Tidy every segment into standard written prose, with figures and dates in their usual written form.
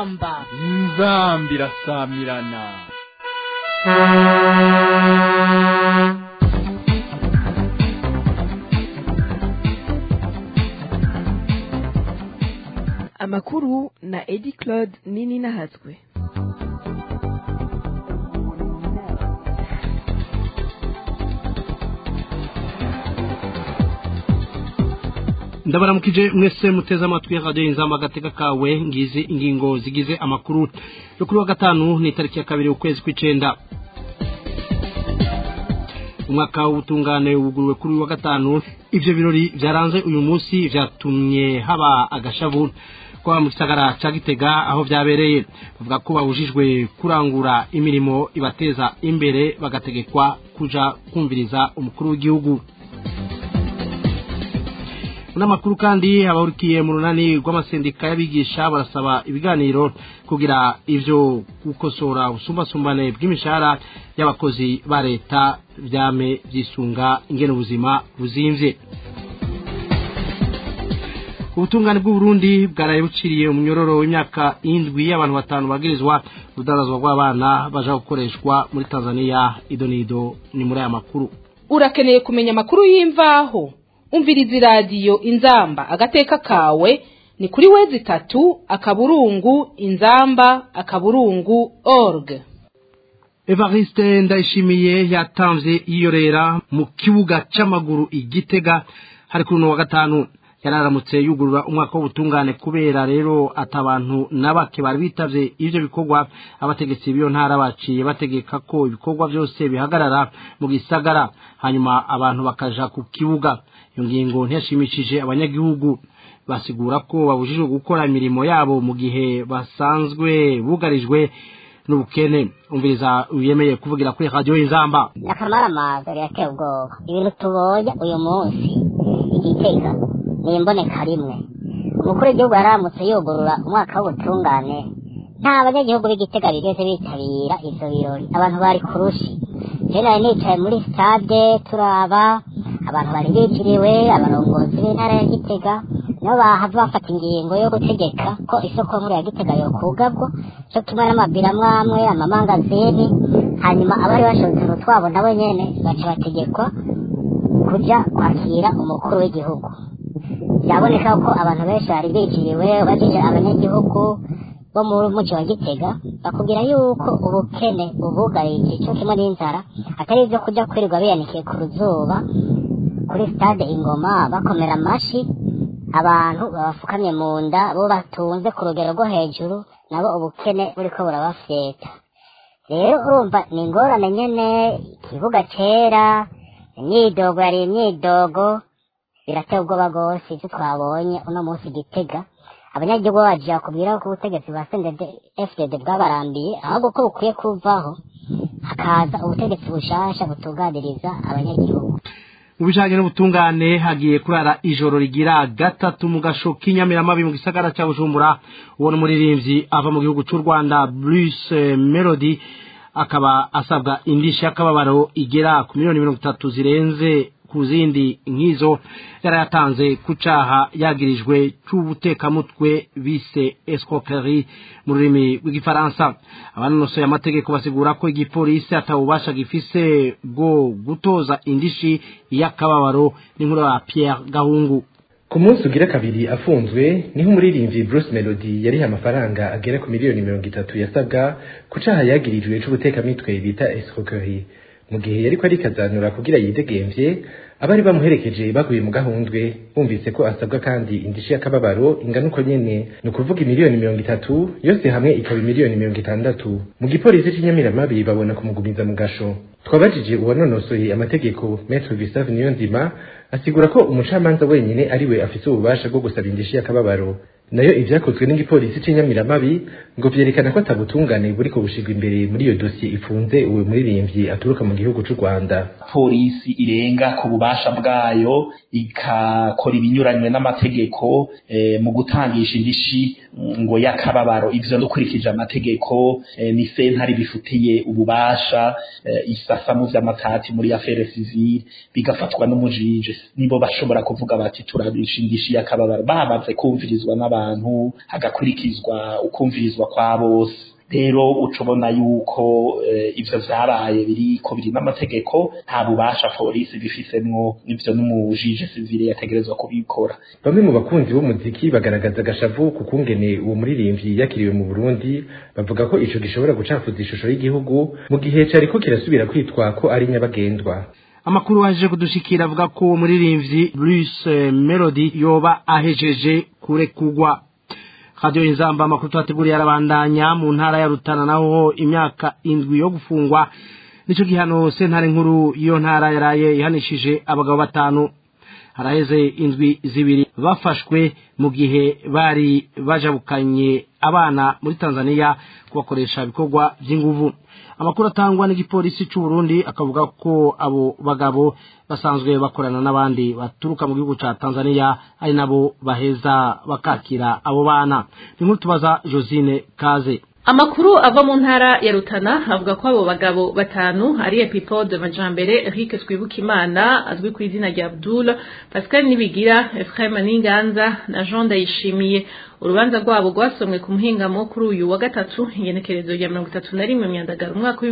inzamba irasamirana. Amakuru na Edi Claude Nini Nahatswe. Ndabaramukije mwese muteze amatwi ya radio Inzamba gateka kawe ngize ingingo zigize amakuru yo kuri wa gatanu ni tariki ya 2 ukwezi kw'icenda. Umwaka w'ubutungane wuguruwe kuri wa gatanu. Ivyo birori byaranze uyu munsi vyatumye haba agashavu kwa mu gisagara ca Gitega aho vyabereye. Bavuga ko babujijwe kurangura imirimo ibateza imbere bagategekwa kuja kumviriza umukuru w'igihugu. Unamakuru kandi abahurikiye mu runani rw'amasendika y'abigisha barasaba ibiganiro kugira ivyo gukosora ubusumbasumbane bw'imishahara y'abakozi ba leta vyame vyisunga ingene ubuzima buzimvye. Ubutungane bw'u Burundi bwaraye buciriye umunyororo w'imyaka 7 y'abantu batanu bagirizwa rudarazwa rw'abana baje gukoreshwa muri Tanzania. Idonido ni muri aya makuru. Urakeneye kumenya makuru y'imvaho? Umvirizi radio Inzamba agateka kawe ni kuri wezi 3 akaburungu inzamba akaburungu org. Evariste Ndayishimiye yatanze iyorera mu kibuga c'amaguru Igitega hari kuri no wa gatanu. Yararamutse yugurura umwaka w'ubutungane kubera rero atabantu nabake bari bitavye ivyo bikorwa. Abategetsi biyo ntara baciye bategeka ko ibikorwa byose bihagarara mu gisagara hanyuma abantu bakaja ku kibuga. Iyo ngingo ntiyashimishije abanyagihugu, basigura ko babujijwe gukora imirimo yabo mu gihe basanzwe bugarijwe n'ubukene. Umviriza uyemeye kuvugira kuri radio Inzamba. Nakamara maze yateye ubwoba ibintu tubonye uyu munsi Igitega nimboneka rimwe. Umukuru w'igihugu yaramutse yogorora umwaka w'ubutungane, nta banyagihugu b'Igitega bigeze bitabira ivyo birori. Abantu bari kurushi, je nari nicaye muri stade turaba abantu bari biciriwe, abarongozi b'intara ya Gitega nabo bahava bafata ingingo yo gutegeka ko isoko nkuru ya Gitega yo kugabwo cyo kimwe n'amabira mwamwe amamangazini. Hanyuma abari bashotse n'utwabo nabo nyene baca bategekwa kuja kwakira umukuru w'igihugu. Byaboneka ko abantu benshi bari biciriwe, bagije abanyagihugu bo mu muco wa Gitega bakubwira yuko ubukene ubugarije cyo kimwe n'inzara atari byo kujya kwirirwa biyanikiye ku ruzuba kuri stade Ingoma bakomera amashi abantu babafukamye mu nda bo batunze ku rugero rwo hejuru, nabo ubukene buriko burabafyeta. Rero urumva ni ingorane nyene, ikibuga cera, imyidogo yari imyidogo, birateye ubwoba gose ivyo twabonye uno munsi Gitega. Abanyagihugu baje bakubwira ko ubutegetsi bwa FDD bwabarambiye, ahubwo ko bukwiye kuvaho hakaza ubutegetsi bushasha butunganiriza abanyagihugu. Mu bijanye n'ubutungane hagiye kurara ijoro rigira gatatu mu gasho k'Inyamiramabi mu gisagara ca Bujumbura. Ubona umuririmbyi ava mu gihugu c'u Rwanda Bruce Melody akaba asabwa indishi y'akababaro igera ku miliyoni 30 zirenze kuzindi nkizo yarayatanze kucaha yagirijwe c'ubutekamutwe bise escroquerie mu rurimi rw'igifaransa. Abanonosoye amategeko basigura ko igipolisi atawubasha gifise bwo gutoza indishi y'akababaro. N'inkuru ya Pierre Gahungu. Ku munsi ugira kabiri afunzwe niho umuririmbyi Bruce Melody yari amafaranga agera ku miliyoni 30 yasabwa kucaha yagirijwe c'ubutekamutwe bita escroquerie. Mu gihe yariko arikazanura kugira yidegemvye, abari bamuherekeje baguye mu gahundwe bumvise ko asabwa kandi indishi y'akababaro ingana uko nyene, no kuvuga miliyoni 30 yose hamwe ikaba miliyoni 60. Mu gipolisi c'Inyamiramabi babona kumugumiza mu gasho. Twabajije uwanonosoye amategeko Maître Gustave Niyonzima asigura ko umucamanza wenyine ariwe afise ububasha bwo gusaba indishi y'akababaro. Nayo ivyakozwe n'igipolisi c'Inyamiramabi ngo vyerekana ko atabutungane buriko bushigwa imbere muri iyo dossier ifunze uwo muririmbyi aturuka mu gihugu c'u Rwanda. Polisi irenga ku bubasha bwayo ikakora ibinyuranywe n'amategeko mu gutangisha indishi ngo yakababaro ivyo dukurikije amategeko ni sentare bifutiye ububasha isasa mu vy'amatati muri affaire civile bigafatwa n'umujije nibo bashobora kuvuga bati turabishingisha yakababaro babaze kumvirizwa n'abantu hagakurikizwa ukumvirizwa kwa bose rero ucubona yuko ivyo vyabaye biriko biri n'amategeko nta bubasha polisi bifisemwo ivyo n'umujije civile yategerezwa kubikora. Bamwe mu bakunzi b'umuziki bagaragaza agashavu ku kungene uwo muririmbyi yakiriwe mu Burundi bavuga ko ico gishobora gucafuza ishusho y'igihugu mu gihe cariko kirasubira kwitwa ko ari nyabagendwa. Amakuru waje kudushikira avuga ko uwo muririmbyi Bruce Melody yoba ahejeje kurekugwa. Radio Inzamba amakuru twateguriye arabandanya mu ntara ya Rutana naho imyaka 7 yo gufungwa nico gihano sentare nkuru iyo ntara yaraye ihanishije abagabo 5 haraheze 7 bafashwe mu gihe bari bajabukanye abana muri Tanzania kubakoresha ibikorwa by'inguvu. Amakuru atangwa n'igipolisi cy'u Burundi akavuga ko abo bagabo basanzwe bakorana n'abandi baturuka mu gihugu ca Tanzania ari nabo baheza bakakira abo bana. Ninkuru tubaza Josine Kaze. Amakuru ava mu ntara ya Rutana avuga ko abo bagabo 5 ari Epipode Majambere, Eric Twibukimana azwi ku izina rya Abdul, Pascal Nibigira, Ephraim Ninganza na Jean Ndayishimiye. Urubanza rwabo rwasomwe ku muhingamo kuri uyu wa gatatu igenekerezo rya 31 Myandagaro umwaka wa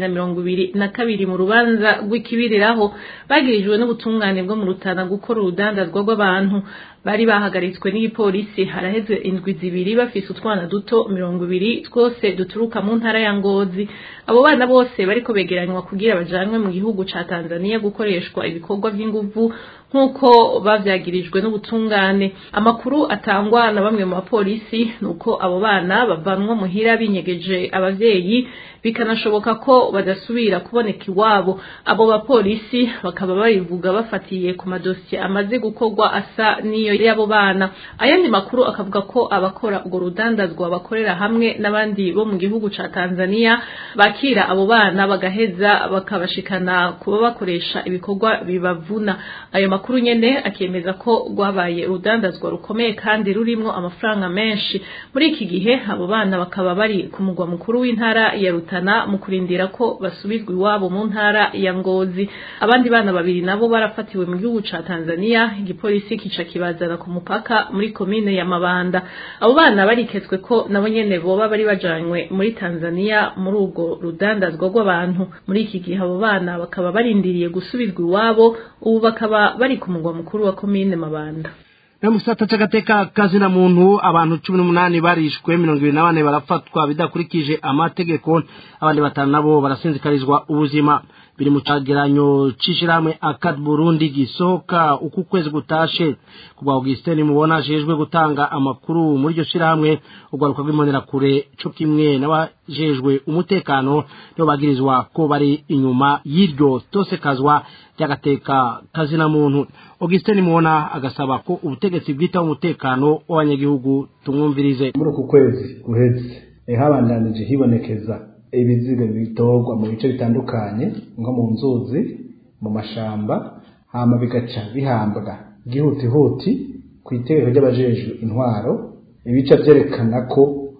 2022 mu rubanza rw'ikibiriraho bagirijwe n'ubutungane bwo mu Rutana gukora urudandazwa rw'abantu. Bari bahagaritswe n'igipolisi haraheze 7 bafise utwana duto 20 twose duturuka mu ntara ya Ngozi. Abo bana bose bariko begeranywa kugira bajanwe mu gihugu ca Tanzania gukoreshwa ibikorwa by'inguvu nkuko bavyagirijwe n'ubutungane. Amakuru atangwa na bamwe mu bapolisi nuko abo bana bavanwa muhira binyegeje abavyeyi bikanashoboka ko badasubira kuboneka iwabo. Abo bapolisi bakaba barivuga bafatiye ku madosiye amaze gukorwa asa niyo y'abo bana. Ayandi makuru akavuga ko abakora urwo rudandazwa bakorera hamwe n'abandi bo mu gihugu ca Tanzania bakira abo bana bagaheza bakabashikana kuba bakoresha ibikorwa bibavuna. Ayo makuru nyene akemeza ko rwabaye urudandazwa rukomeye kandi rurimwo amafaranga menshi. Muri iki gihe abo bana bakaba bari ku mugwa mukuru w'intara ya Rutana mu kurindira ko basubizwa iwabo mu ntara ya Ngozi. Abandi bana 2 nabo barafatiwe mu gihugu ca Tanzania, igipolisi kica kibazana ku mupaka muri komine ya Mabanda. Abo bana bariketswe ko nabo nyene boba bari bajanywe muri Tanzania muri urwo rudandazwa rw'abantu. Muri iki gihe abo bana bakaba barindiriye gusubizwa iwabo, ubu bakaba bari ku mugwa mukuru wa komine Mabanda. Na musata cagateka kazina muntu abantu 18 barishwe 24 barafatwa bidakurikije amategeko, abandi 5 nabo barasinzikarizwa ubuzima. Biri mu cageranyo cishiramwe Akad Burundi gisohoka uku kwezi gutashe. Kubwa Augustin mubona jejwe gutanga amakuru muri ryo shirahamwe ugaruka rw'imonera kure cyo kimwe n'abajejwe umutekano no bagirizwa ko bari inyuma y'iryo tosekazwa y'agateka kazina muntu. Augustin mubona agasaba ko ubutegetsi bwita umutekano w'abanyagihugu tumwumvirize. Muri uku kwezi guheze habandanije hibonekeza ibiziga bitorwa mu bice bitandukanye nko mu nzuzi mu mashamba hama bigaca bihambwa gihutihuti ku itegeko ry'abajejwe intwaro. Ibica vyerekana ko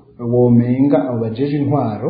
womenga abo bajejwe intwaro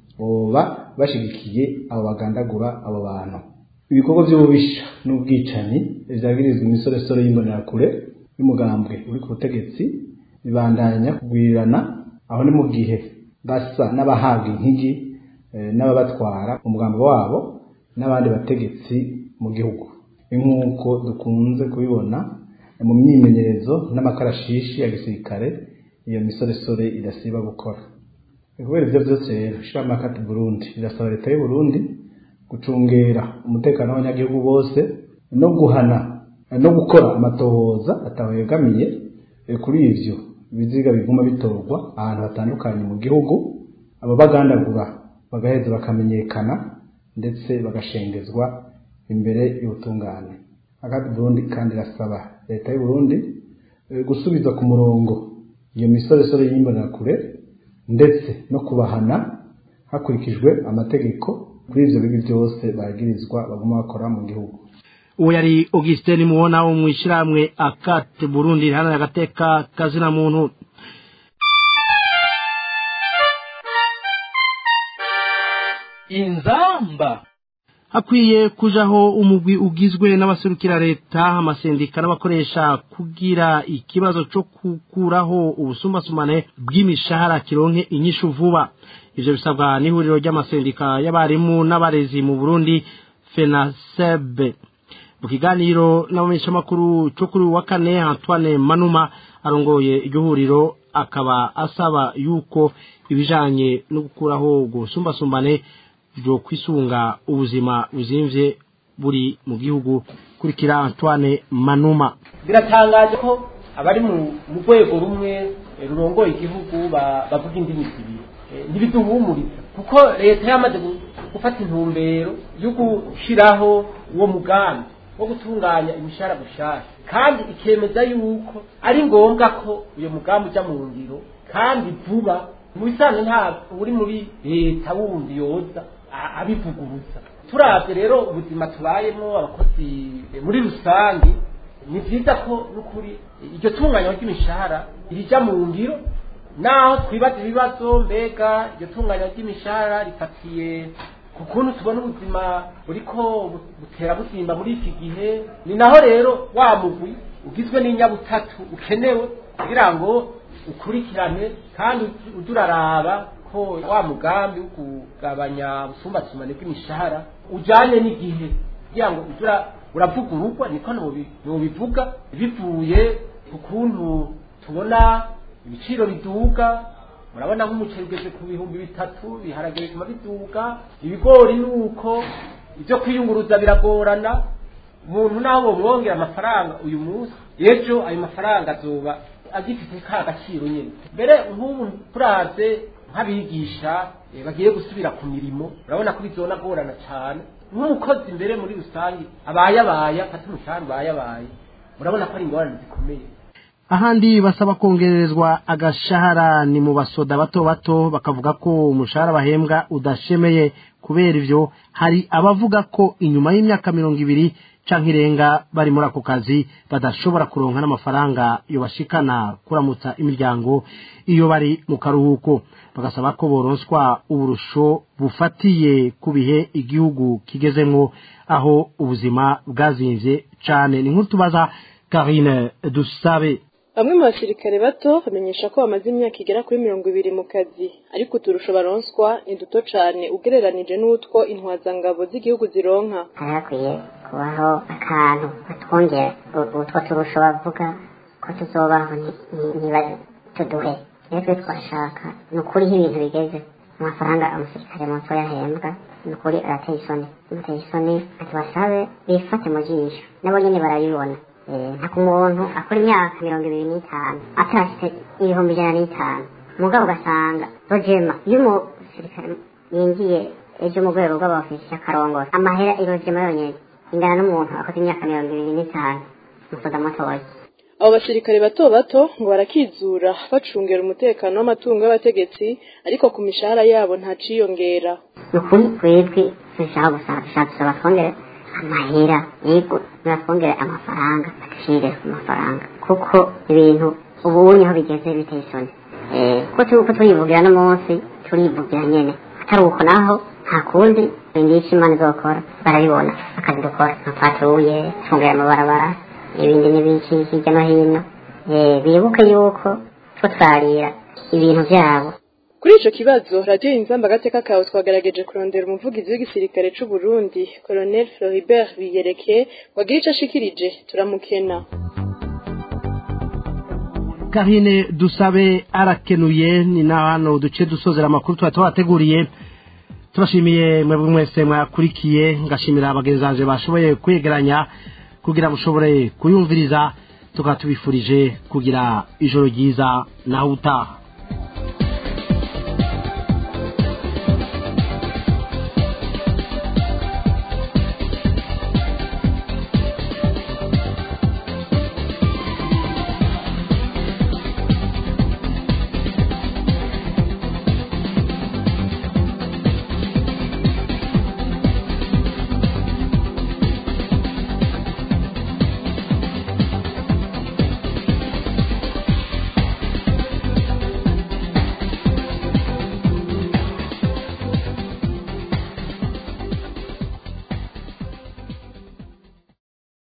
boba bashigikiye abo bagandagura abo bantu. Ibikorwa by'ububisha n'ubwicanyi vyagirizwe imisoresore y'imbonerakure y'umugambwe uri ku butegetsi bibandanya kugwirirana, aho ni mu gihe basa n'abahabwa inkigi n'ababatwara umugambo wabo n'abandi bategetsi mu gihugu. Nk'uko dukunze kubibona mu myimenyerezo n'amakarashishi ya gisirikare iyo misoresore idasiba gukora. Kubera ibyo byose rero shirama Akad Burundi irasaba leta y'u Burundi gucungera umutekano w'abanyagihugu bose no guhana no gukora amatohoza atawegamiye kuri ivyo biziga biguma bitorwa ahantu hatandukanye mu gihugu. Abo bagandagura bagaheza bakamenyekana ndetse bagashengezwa imbere y'ubutungane. Akad Burundi kandi rasaba leta y'u Burundi gusubiza ku murongo iyo misoresore y'imbonerakure ndetse no kubahana hakurikijwe amategeko kuri ivyo bibi byose bagirizwa baguma bakora mu gihugu. Uwo yari Augustin mubona wo mwishiramwe Akad Burundi hana y'agateka kazina muntu. inzamba. Hakwiye kujaho umugwi ugizwe n'abaserukira leta, amasendika n'abakoresha kugira ikibazo cyo kukuraho ubusumbasumane bw'imishahara kironke inyishu vuba. Ivyo bisabwa n'ihuriro ry'amasendika y'abarimu n'abarezi mu Burundi FENASEB. Mu kiganiro n'abamenyeshamakuru cyo kuri wa kane, Antoine Manuma arongoye iryo huriro akaba asaba yuko ibijanye no gukuraho ubusumbasumbane byo kwisunga ubuzima buzimvye buri mu gihugu. Kurikira Antoine Manuma. Biratangaje ko abari mu rwego rumwe rurongoye igihugu bavuga indimi zibiri, ntibiduhumuriza kuko leta yamaze gufata intumbero yo gushiraho uwo mugambi wo gutunganya imishahara gushasha, kandi ikemeza yuko ari ngombwa ko uyo mugambi uja mu ngiro kandi vuba. Mu bisanzwe nta uri muri leta wundi yoza abivuguruza. Turavye rero ubuzima tubayemo abakozi muri rusange, ni vyiza ko n'ukuri iryo tunganya ry'imishahara irija mu ngiro, naho twibaza ibibazo mbega iryo tunganya ry'imishahara rifatiye ku kuntu tubona ubuzima buriko butera buzimba muri iki gihe. Ni naho rero wa mugwi ugizwe n'inyabutatu ukenewe kugira ngo ukurikirane kandi uduraraba ko wa mugambi wo kugabanya ubusumbasumbane bw'imishahara ujanye n'igihe, kugira ngo uravugururwa. Niko nobivuga bivuye ku kuntu tubona ibiciro biduga. Murabona nk'umuceri ugeze ku 3,000, biharage biguma biduga, ibigori nuko, ibyo kwiyunguruza biragorana. Umuntu naho bomwongera amafaranga uyu munsi, ejo ayo mafaranga azoba agifite ka gaciro nyene. Mbere nk'ubu turaze nk'abigisha bagiye gusubira ku mirimo, urabona ko bizonagorana cyane. Nk'umukozi mbere muri rusange abayabaya fata umushahara bayabaye, murabona ko ari ingorane zikomeye. Ahandi basaba kongerezwa agashahara ni mu basoda bato bato, bakavuga ko umushahara bahembwa udashemeye. Kubera ivyo hari abavuga ko inyuma y'imyaka 20 canke irenga bari muri ako kazi badashobora kuronka n'amafaranga yo bashikana kuramutsa imiryango iyo bari mu karuhuko. Bagasaba ko boronswa uburusho bufatiye ku bihe igihugu kigezemwo, aho ubuzima bwazimvye cane. Ni nkutubaza Karine Dusabe. Bamwe mu basirikare bato bamenyesha ko bamaze imyaka igera kuri 20 mu kazi, ariko uturusho baronswa ni duto cane ugereranije n'utwo intwazangabo z'igihugu zironka. Harakwiye kubaho akantu batwongera utwo turusho bavuga ko tuzobaho tuduhe. Rero twashaka nukuri ibintu bigeze amafaranga umusirikare muto yahembwa, nukuri arateye isoni. Atubasabe bifate mu jisho, nabo nyene barabibona. Nta kumuntu akora imyaka 25 atashitse 150, mugabo ugasanga rojema y'umusirikare yingiye ejo mu rwego rw'abafisi y'akarongora, amahera irojema yonyene ingana n'umuntu akoze imyaka 25 musoda mutoya. Abo basirikare bato bato ngo barakizura bacungera umutekano w'amatungo y'abategetsi, ariko ku mishahara yabo nta ciyongera. Nukuri twebwe dushaka gusaba twongere amahera, yego natwongere amafaranga, agashire ku mafaranga, kuko ibintu ubunye aho bigeze biteye isoni. Ko turivugira no munsi turivugira nyene, atari uko naho nta kundi indishyi Imana izokora barabibona akazi dukora nka patrouille, tungera amabarabara ibindi n'ibiki hirya no hino. Bibuke yuko twatwarira ibintu byabo. Kuri ico kibazo Radio Inzamba gateka kawe twagerageje kurondera umuvugizi w'igisirikare c'u Burundi, Colonel Floribert Biyereke, wagira ico ashikirije turamukena. Karine Dusabe arakenuye. Ni nahano duce dusozera amakuru twateguriye. Turashimiye mwebwe mwese mwakurikiye, ngashimira abagenzaje bashoboye kwegeranya kugira mushobore kuyumviriza. Tukatubifurije kugira ijoro ryiza naho utaha.